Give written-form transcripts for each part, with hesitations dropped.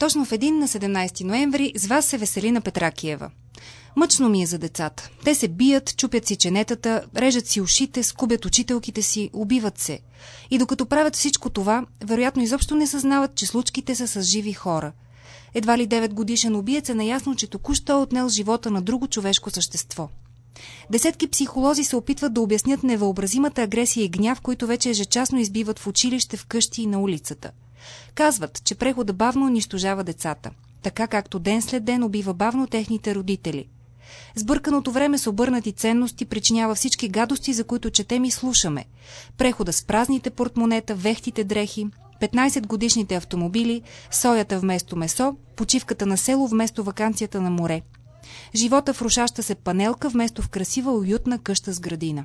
Точно в един на 17 ноември с вас се Веселина Петракиева. Мъчно ми е за децата. Те се бият, чупят си ченетата, режат си ушите, скубят учителките си, убиват се. И докато правят всичко това, вероятно изобщо не съзнават, че случките са с живи хора. Едва ли 9-годишен убиец е наясно, че току-що е отнел живота на друго човешко същество. Десетки психолози се опитват да обяснят невъобразимата агресия и гняв, които вече ежечасно избиват в училище, в къщи и на улицата. Казват, че прехода бавно унищожава децата, така както ден след ден убива бавно техните родители. Сбърканото време с обърнати ценности причинява всички гадости, за които четем и слушаме. Прехода с празните портмонета, вехтите дрехи, 15-годишните автомобили, соята вместо месо, почивката на село вместо ваканцията на море. Живота в рушаща се панелка вместо в красива уютна къща с градина.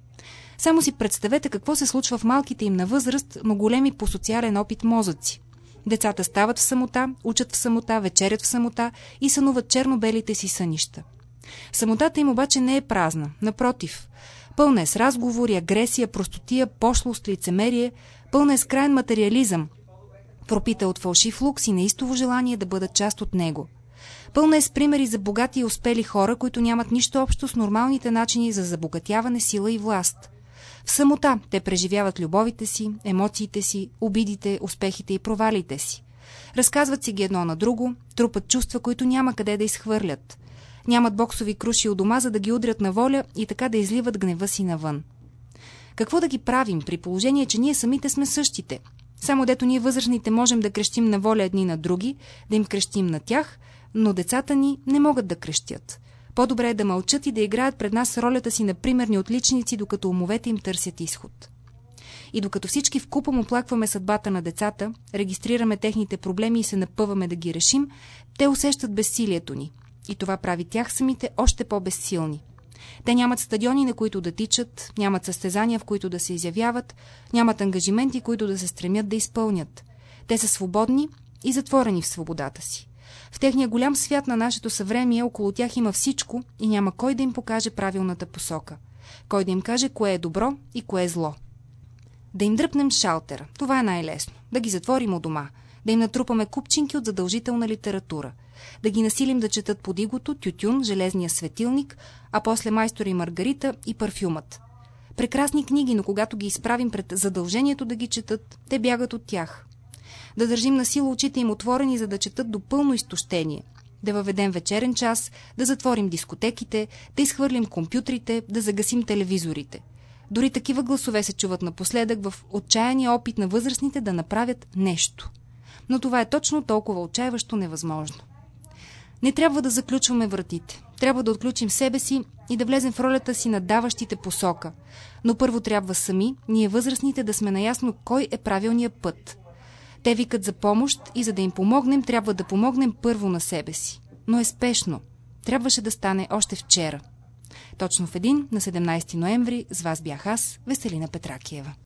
Само си представете какво се случва в малките им на възраст, но големи по социален опит мозъци. Децата стават в самота, учат в самота, вечерят в самота и сънуват черно-белите си сънища. Самотата им обаче не е празна, напротив. Пълна е с разговори, агресия, простотия, пошлост, лицемерие, пълна е с краен материализъм, пропита от фалшив лукс и неистово желание да бъдат част от него. Пълна е с примери за богати и успели хора, които нямат нищо общо с нормалните начини за забогатяване, сила и власт. В самота те преживяват любовите си, емоциите си, обидите, успехите и провалите си. Разказват си ги едно на друго, трупат чувства, които няма къде да изхвърлят. Нямат боксови круши у дома, за да ги удрят на воля и така да изливат гнева си навън. Какво да ги правим, при положение, че ние самите сме същите? Само дето ние възрастните можем да крещим на воля едни на други, да им крещим на тях, но децата ни не могат да крещят. По-добре е да мълчат и да играят пред нас ролята си на примерни отличници, докато умовете им търсят изход. И докато всички вкупом оплакваме съдбата на децата, регистрираме техните проблеми и се напъваме да ги решим, те усещат безсилието ни. И това прави тях самите още по-безсилни. Те нямат стадиони, на които да тичат, нямат състезания, в които да се изявяват, нямат ангажименти, които да се стремят да изпълнят. Те са свободни и затворени в свободата си. В техния голям свят на нашето съвремие около тях има всичко и няма кой да им покаже правилната посока. Кой да им каже кое е добро и кое е зло. Да им дръпнем шалтера, това е най-лесно. Да ги затворим у дома. Да им натрупаме купчинки от задължителна литература. Да ги насилим да четат под игото, тютюн, железния светилник, а после Майстора и Маргарита и парфюмът. Прекрасни книги, но когато ги изправим пред задължението да ги четат, те бягат от тях. Да държим насила очите им отворени, за да четат до пълно изтощение. Да въведем вечерен час, да затворим дискотеките, да изхвърлим компютрите, да загасим телевизорите. Дори такива гласове се чуват напоследък в отчаяния опит на възрастните да направят нещо. Но това е точно толкова отчаиващо невъзможно. Не трябва да заключваме вратите. Трябва да отключим себе си и да влезем в ролята си на даващите посока. Но първо трябва сами, ние възрастните, да сме наясно кой е правилният път. Те викат за помощ и за да им помогнем, трябва да помогнем първо на себе си. Но е спешно. Трябваше да стане още вчера. Точно в един на 17 ноември с вас бях аз, Веселина Петракиева.